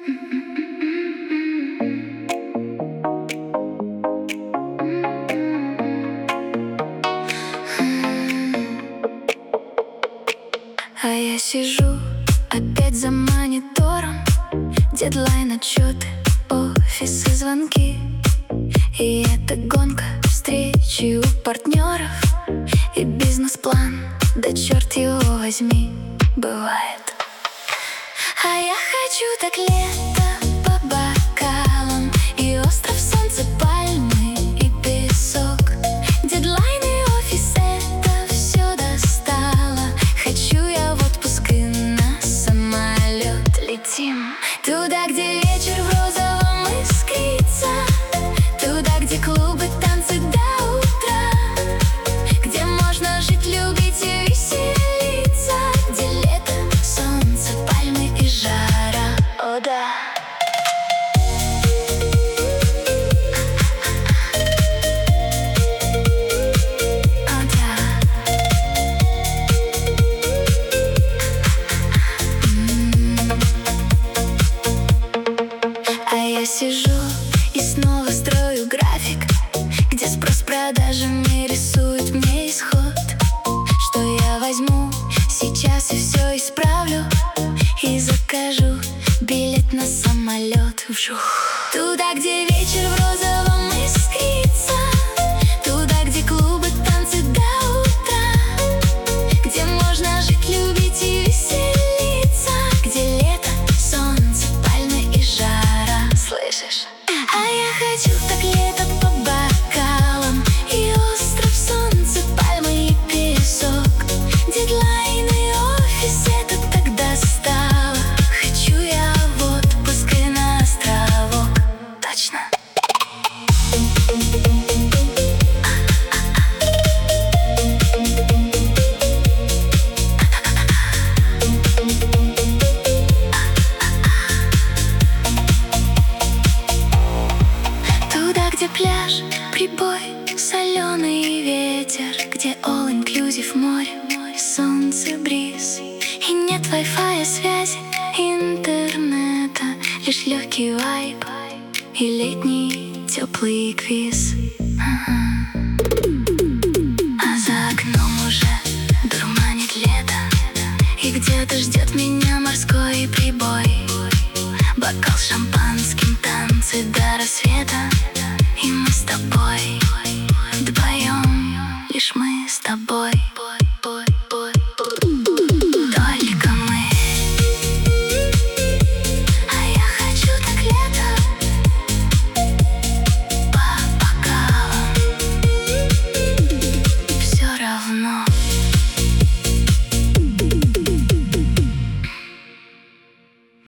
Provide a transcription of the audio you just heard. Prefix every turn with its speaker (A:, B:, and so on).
A: А я сижу опять за монитором, дедлайн, отчеты, офисы, звонки. И это гонка, встречи у партнеров и бизнес-план, да черт его возьми, бывает. А я хочу так лето по бокалам и остров, солнце, пальмы и песок. Дедлайны, офис, это все достало. Хочу я в отпуск и на самолет летим. Туда, где вечер в розовом искрится, туда, где клубы, танцы до утра, где можно жить, любить и веселиться, где лето, солнце, пальмы и жара. О да. А я сижу и снова строю график, где спрос продажами рисует мне исход. Что я возьму сейчас и все исправлю, и закажу билет на самолет. Вжух. Туда, где вечер в розовом искрится, туда, где клубы, танцы до утра, где можно жить, любить и веселиться, где лето, солнце, пальмы и жара. Слышишь? А я хочу так лето по бокалам и остров, солнце, пальмы и песок. Дедлайны, офис, это так достало. Хочу я в отпуск и на островок. Точно. Туда, где пляж, прибой, соленый ветер, где all-inclusive море, солнце, бриз. И нет вай-фая, связи, интернета, лишь легкий вайб и летний теплый квиз. А за окном уже дурманит лето, и где-то ждет меня морской прибой. Бокал с шампанским, танцы до рассвета, и мы с тобой вдвоем, лишь мы.